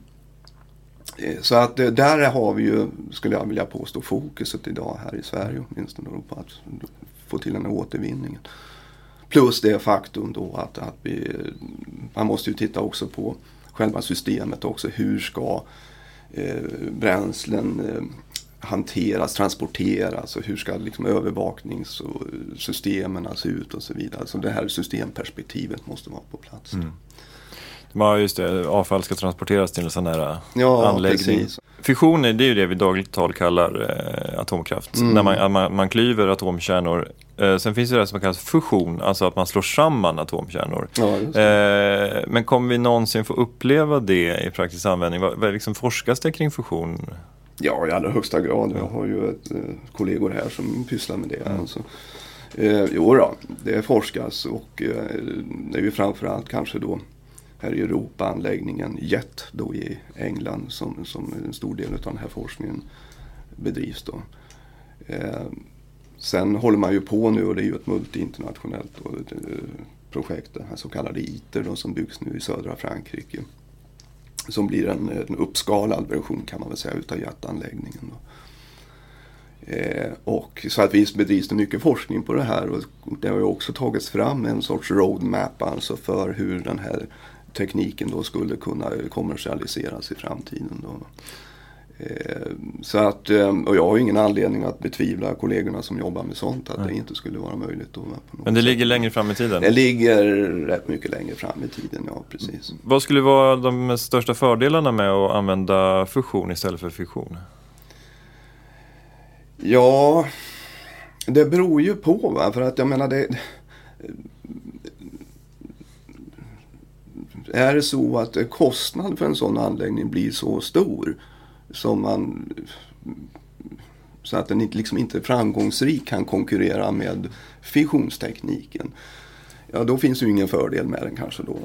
Så att där har vi ju, skulle jag vilja påstå, fokuset idag här i Sverige åtminstone då, på att få till den här återvinningen. Plus det faktum då att, att vi, man måste ju titta också på själva systemet också. Hur ska eh, bränslen eh, hanteras, transporteras och hur ska liksom övervakningssystemen se ut och så vidare. Så det här systemperspektivet måste vara på plats. Mm. Ja, just det. Avfall ska transporteras till en sån här ja, anläggning. Precis. Fission är, det är ju det vi dagligt tal kallar eh, atomkraft. Mm. När man, man, man klyver atomkärnor. Eh, sen finns det det som kallas fusion, alltså att man slår samman atomkärnor. Ja, eh, men kommer vi någonsin få uppleva det i praktisk användning? Vad, vad liksom forskas det kring fusion? Ja, i allra högsta grad. Jag har ju ett, eh, kollegor här som pysslar med det. Mm. Alltså. Eh, jo då, det forskas och eh, det är ju framförallt kanske då här i Europa anläggningen Jet då i England som, som en stor del av den här forskningen bedrivs då. Eh, sen håller man ju på nu, och det är ju ett multi-internationellt då, ett, ett projekt, det här så kallade ITER då, som byggs nu i södra Frankrike. Som blir en, en uppskalad version kan man väl säga utav Jet-anläggningen då. Eh, och så att vi bedrivs det mycket forskning på det här, och det har ju också tagits fram en sorts roadmap alltså för hur den här tekniken då skulle kunna kommersialiseras i framtiden då. Eh, så att, och jag har ju ingen anledning att betvivla kollegorna som jobbar med sånt att Nej. det inte skulle vara möjligt då. Men det sätt. ligger längre fram i tiden? Det ligger rätt mycket längre fram i tiden, ja precis. Vad skulle vara de största fördelarna med att använda fusion istället för fission? Ja, det beror ju på, va? För att jag menar det, är det så att kostnaden för en sån anläggning blir så stor som man, så att den inte, liksom inte framgångsrik kan konkurrera med fissionstekniken, ja då finns ju ingen fördel med den kanske då.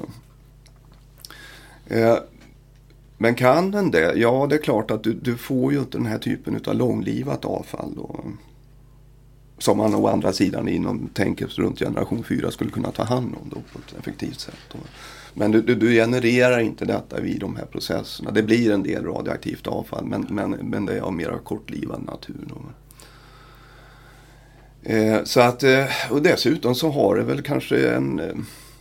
Eh, men kan den det? Ja, det är klart att du, du får ju inte den här typen av långlivat avfall då, som man å andra sidan inom tänket runt generation fyra skulle kunna ta hand om då på ett effektivt sätt då. Men du, du, du genererar inte detta vid de här processerna. Det blir en del radioaktivt avfall, men, men, men det är av mer kortlivad natur då. Eh, så att, eh, och dessutom så har det väl kanske en eh,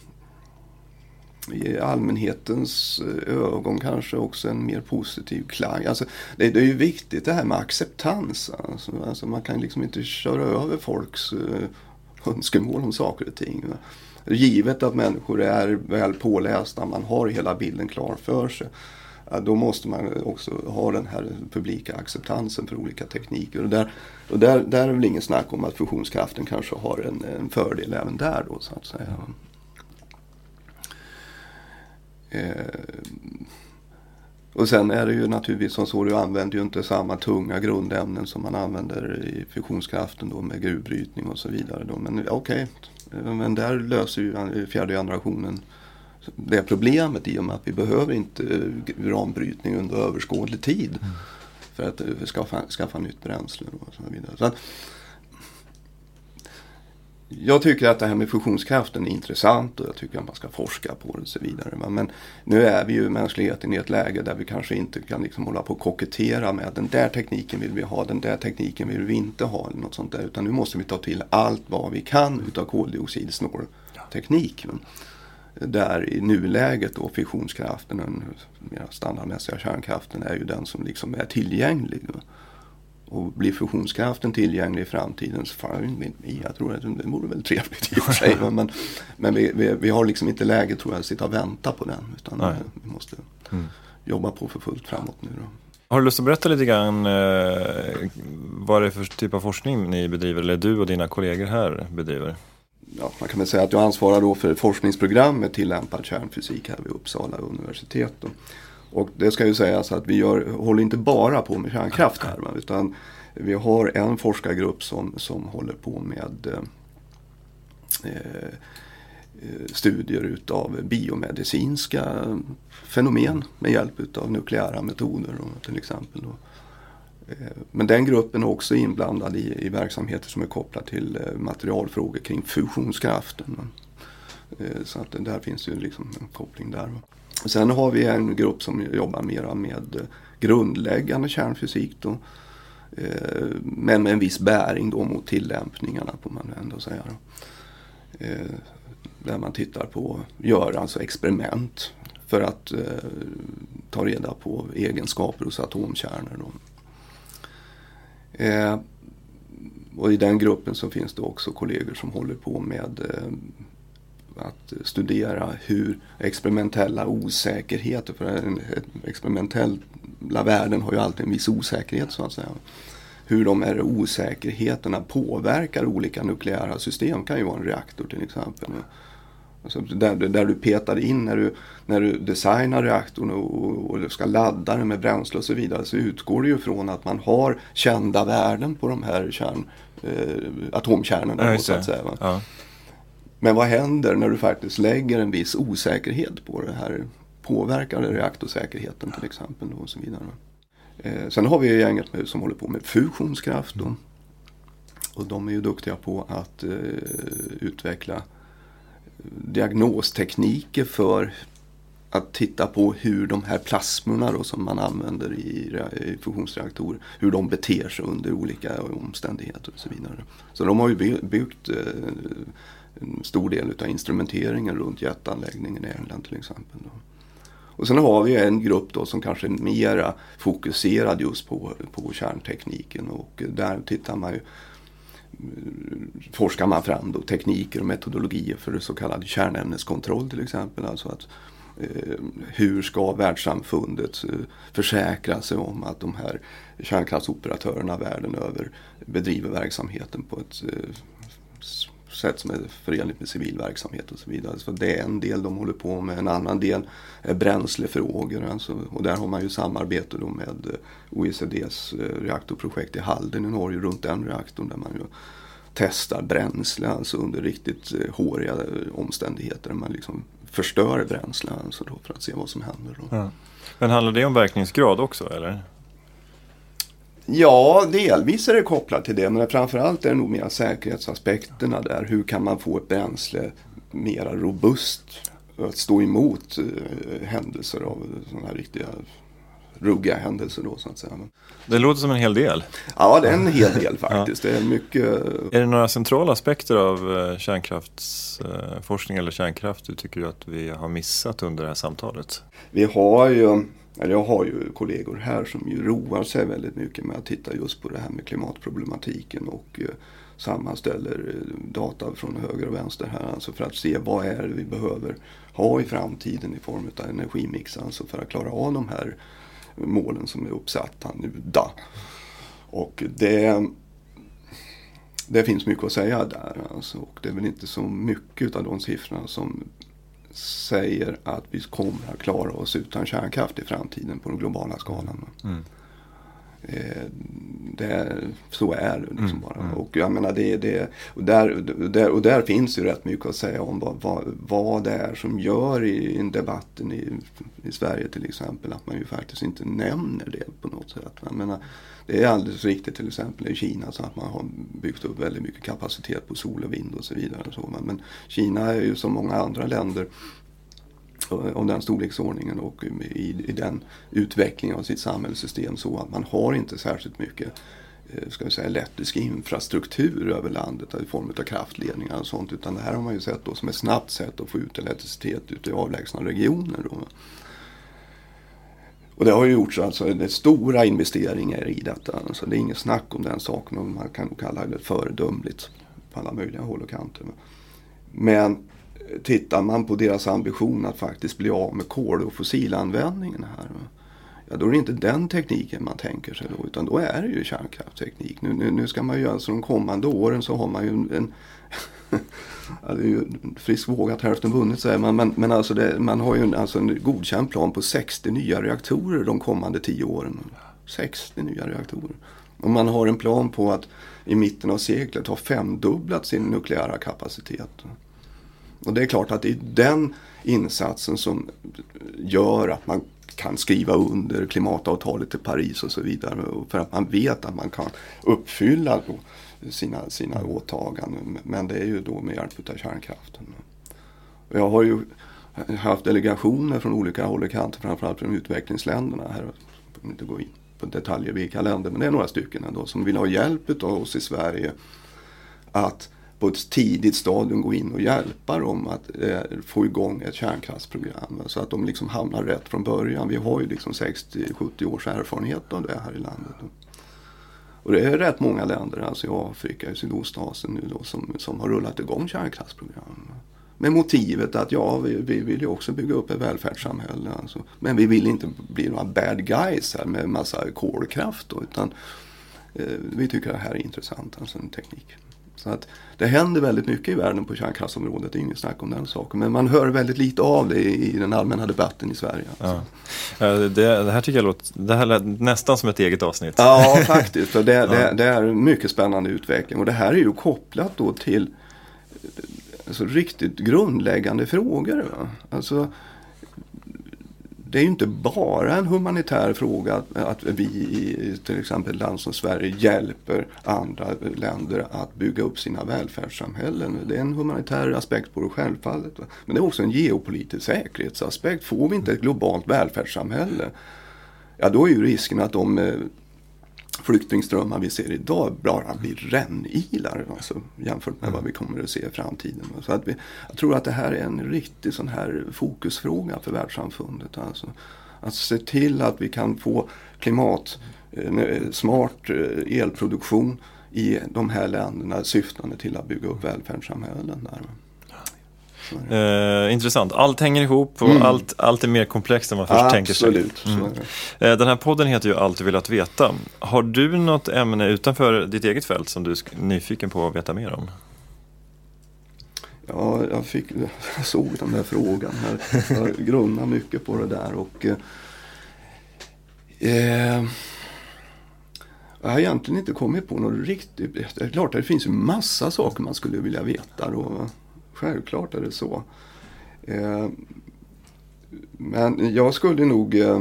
i allmänhetens ögon kanske också en mer positiv klang. Alltså, det, det är ju viktigt det här med acceptans. Alltså, alltså man kan liksom inte köra över folks uh, önskemål om saker och ting. Givet att människor är väl pålästa, man har hela bilden klar för sig. Ja, då måste man också ha den här publika acceptansen för olika tekniker. Och där, och där, där är väl ingen snack om att fusionskraften kanske har en, en fördel även där då, så att säga. Eh, och sen är det ju naturligtvis som så, du använder ju inte samma tunga grundämnen som man använder i fusionskraften då med gruvbrytning och så vidare då. Men okej, okay. Men där löser ju fjärde generationen det problemet i och med att vi behöver inte uranbrytning under överskådlig tid mm. för att skaffa, skaffa nytt bränsle och så vidare. Så att, jag tycker att det här med fusionskraften är intressant och jag tycker att man ska forska på det och så vidare. Men nu är vi ju mänskligheten i ett läge där vi kanske inte kan liksom hålla på och kokettera med att den där tekniken vill vi ha, den där tekniken vill vi inte ha eller något sånt där. Utan nu måste vi ta till allt vad vi kan utav koldioxidsnål teknik. Men där i nuläget då fissionskraften, den mer standardmässiga kärnkraften, är ju den som liksom är tillgänglig. Och blir fusionskraften tillgänglig i framtiden så fan, jag tror att det vore väl trevligt i och för sig. Men, men vi, vi, vi har liksom inte läge, tror jag, att sitta och vänta på den. Utan Nej. vi måste mm. jobba på för fullt framåt nu då. Har du lust att berätta lite grann eh, vad det är för typ av forskning ni bedriver, eller du och dina kollegor här bedriver? Ja, man kan väl säga att jag ansvarar då för forskningsprogram med tillämpad kärnfysik här vid Uppsala universitet då. Och det ska ju sägas att vi gör, håller inte bara på med kärnkraft här, utan vi har en forskargrupp som, som håller på med eh, studier utav biomedicinska fenomen med hjälp utav nukleära metoder då, till exempel. Då. Men den gruppen är också inblandad i, i verksamheter som är kopplade till materialfrågor kring fusionskraften. Så att där finns ju liksom en koppling där. Sen har vi en grupp som jobbar mer med grundläggande kärnfysik då, men med en viss bäring då mot tillämpningarna, på man ändå säga då. Där man tittar på, gör alltså experiment för att ta reda på egenskaper hos atomkärnor då. Och i den gruppen så finns det också kollegor som håller på med att studera hur experimentella osäkerheter, för en, experimentella värden har ju alltid en viss osäkerhet så att säga. Hur de här osäkerheterna påverkar olika nukleära system, kan ju vara en reaktor till exempel. Alltså där, där du petar in när du, när du designar reaktorn och, och ska ladda den med bränsle och så vidare, så utgår det ju från att man har kända värden på de här kärn, eh, atomkärnorna. Ja, så att säga, va? Ja. Men vad händer när du faktiskt lägger en viss osäkerhet på det här? Påverkar det reaktorsäkerheten till exempel och så vidare. Eh, sen har vi gänget med, som håller på med fusionskraft då. Och de är ju duktiga på att eh, utveckla diagnostekniker för att titta på hur de här plasmorna då, som man använder i, i fusionsreaktorer, hur de beter sig under olika omständigheter och så vidare. Så de har ju byggt eh, en stor del av instrumenteringen runt jätteanläggningen i England till exempel då. Och sen har vi en grupp då som kanske är mera fokuserad just på, på kärntekniken, och där tittar man ju, forskar man fram då tekniker och metodologier för så kallad kärnämneskontroll till exempel. Alltså att eh, hur ska världssamfundet eh, försäkra sig om att de här kärnkraftsoperatörerna världen över bedriver verksamheten på ett eh, sätt som är förenligt med civil verksamhet och så vidare. Så det är en del de håller på med. En annan del är bränslefrågor. Alltså, och där har man ju samarbete då med O E C D:s reaktorprojekt i Halden i Norge runt den reaktorn där man ju testar bränsle alltså under riktigt håriga omständigheter. Man liksom förstör bränsle alltså då för att se vad som händer. Då. Ja. Men handlar det om verkningsgrad också eller? Ja, delvis är det kopplat till det, men framförallt är det nog mer säkerhetsaspekterna där. Hur kan man få ett bränsle mer robust att stå emot eh, händelser av sådana här riktiga ruggiga händelser då så att säga. Det låter som en hel del. Ja, det är en hel del faktiskt. Ja. Det är mycket. Är det några centrala aspekter av kärnkraftsforskning eller kärnkraft du tycker att vi har missat under det här samtalet? Vi har ju Eller jag har ju kollegor här som ju roar sig väldigt mycket med att titta just på det här med klimatproblematiken och eh, sammanställer data från höger och vänster här alltså för att se vad är det vi behöver ha i framtiden i form av energimix alltså för att klara av de här målen som är uppsatta nu då. Och det, det finns mycket att säga där alltså, och det är väl inte så mycket av de siffrorna som säger att vi kommer att klara oss utan kärnkraft i framtiden på den globala skalan. Mm. Eh, det, så är det liksom mm. bara. Mm. Och jag menar det, det och, där, där, och där finns ju rätt mycket att säga om vad, vad, vad det är som gör i, i debatten i, i Sverige till exempel att man ju faktiskt inte nämner det på något sätt. Jag menar, det är alldeles riktigt till exempel i Kina så att man har byggt upp väldigt mycket kapacitet på sol och vind och så vidare. Och så. Men Kina är ju som många andra länder om den storleksordningen och i, i den utvecklingen av sitt samhällssystem så att man har inte särskilt mycket ska vi säga, elektrisk infrastruktur över landet i form av kraftledningar och sånt utan det här har man ju sett då som ett snabbt sätt att få ut elektricitet ut i avlägsna regioner då. Och det har ju gjorts alltså det stora investeringar i detta. Alltså det är inget snack om den saken och man kan nog kalla det föredömligt på alla möjliga håll och kanter. Men tittar man på deras ambition att faktiskt bli av med kol- och fossilanvändningen här. Ja, då är det inte den tekniken man tänker sig då utan då är det ju kärnkraftteknik. Nu, nu, nu ska man ju alltså de kommande åren så har man ju en ja, det är ju frisk vågat hälften vunnit säger man, men, men alltså det, man har ju en, alltså en godkänd plan på sextio nya reaktorer de kommande tio åren. sextio nya reaktorer. Och man har en plan på att i mitten av seklet ha femdubblat sin nukleära kapacitet. Och det är klart att det är den insatsen som gör att man kan skriva under klimatavtalet i Paris och så vidare. För att man vet att man kan uppfylla då sina, sina åtaganden. Men det är ju då med hjälp av kärnkraften. Och jag har ju haft delegationer från olika håll och kanter, framförallt från utvecklingsländerna. Här jag får inte gå in på detaljer vilka länder, men det är några stycken ändå som vill ha hjälp av oss i Sverige att på ett tidigt stadium gå in och hjälpa dem att eh, få igång ett kärnkraftsprogram. Så att de liksom hamnar rätt från början. Vi har ju liksom sextio till sjuttio års erfarenhet av det här i landet. Och det är rätt många länder, alltså i Afrika, i Sydostasien nu då, som, som har rullat igång kärnkraftsprogram. Med motivet att ja, vi, vi vill ju också bygga upp ett välfärdssamhälle. Alltså. Men vi vill inte bli några bad guys här med massa kolkraft då, utan eh, vi tycker att det här är intressant, alltså en teknik. Så att det händer väldigt mycket i världen på kärnkraftsområdet, det är inget snack om den saken. Men man hör väldigt lite av det i den allmänna debatten i Sverige. Alltså. Ja. Det, det här tycker jag låter, det här lät nästan som ett eget avsnitt. Ja, faktiskt. För det, ja. det, det är en mycket spännande utveckling. Och det här är ju kopplat då till alltså, riktigt grundläggande frågor. Va? Alltså, det är ju inte bara en humanitär fråga att, att vi i till exempel land som Sverige hjälper andra länder att bygga upp sina välfärdssamhällen. Det är en humanitär aspekt på det självfallet. Va? Men det är också en geopolitisk säkerhetsaspekt. Får vi inte ett globalt välfärdssamhälle, ja då är ju risken att de eh, flyktingströmmar vi ser idag bara blir rännilar alltså, jämfört med vad vi kommer att se i framtiden. Så att vi, jag tror att det här är en riktig sån här fokusfråga för världssamfundet. Alltså, att se till att vi kan få klimat, eh, smart eh, elproduktion i de här länderna syftande till att bygga upp välfärdssamhällen där. Eh, intressant. Allt hänger ihop och mm. allt, allt är mer komplext än man först Absolut, tänker sig. Absolut. Mm. Eh, den här podden heter ju Allt du vill att veta. Har du något ämne utanför ditt eget fält som du är nyfiken på att veta mer om? Ja, jag, fick, jag såg den där frågan här. Jag grunnar mycket på det där och eh, jag har egentligen inte kommit på något riktigt. Det är klart att det finns ju massa saker man skulle vilja veta och självklart är det så. Eh, men jag skulle nog eh,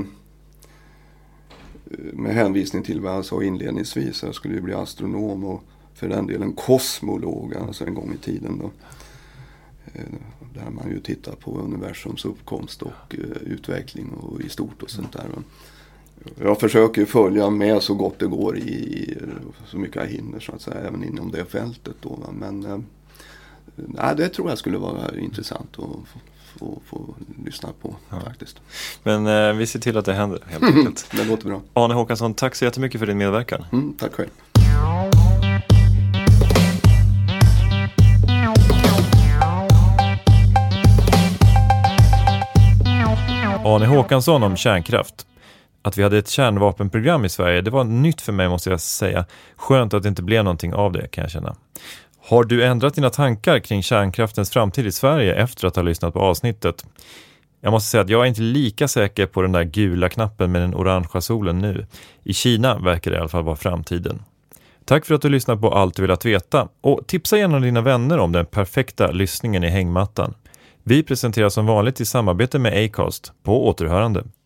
med hänvisning till vad jag sa inledningsvis, jag skulle ju bli astronom och för den delen kosmolog, alltså en gång i tiden då. Där man ju tittar på universums uppkomst och utveckling och i stort och sånt där. Jag försöker följa med så gott det går i så mycket jag hinner så att säga, även inom det fältet då. Men nej, det tror jag skulle vara intressant att få, få, få lyssna på ja. faktiskt. Men eh, vi ser till att det händer helt enkelt. Det låter bra. Arne Håkansson, tack så jättemycket för din medverkan. Mm, tack själv. Arne Håkansson om kärnkraft. Att vi hade ett kärnvapenprogram i Sverige, det var nytt för mig måste jag säga. Skönt att det inte blev någonting av det kan jag känna. Har du ändrat dina tankar kring kärnkraftens framtid i Sverige efter att ha lyssnat på avsnittet? Jag måste säga att jag är inte lika säker på den där gula knappen med den orangea solen nu. I Kina verkar det i alla fall vara framtiden. Tack för att du lyssnat på Allt du vill att veta. Och tipsa gärna dina vänner om den perfekta lyssningen i hängmattan. Vi presenterar som vanligt i samarbete med Acast. På återhörande.